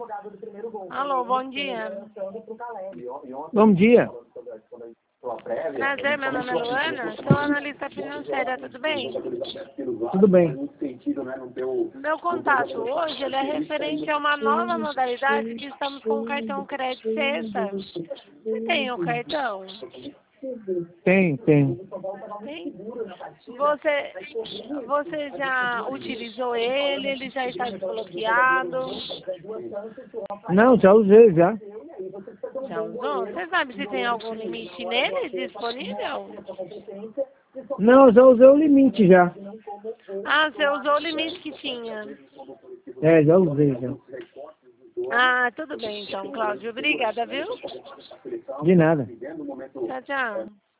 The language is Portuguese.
Alô, bom dia. Bom dia. Prazer, meu nome é Luana, sou analista financeira, tudo bem? Tudo bem. Meu contato hoje ele é referente a uma nova modalidade que estamos com o cartão crédito sexta. Você tem o cartão? Tem. Tem? Você já utilizou ele? Ele já está desbloqueado? Não, já usei já. Já usou? Você sabe se tem algum limite nele disponível? Não, já usei o limite já. Ah, você usou o limite que tinha. É, já usei já. Ah, tudo bem então, Cláudio. Obrigada, viu? De nada. Tchau, tchau.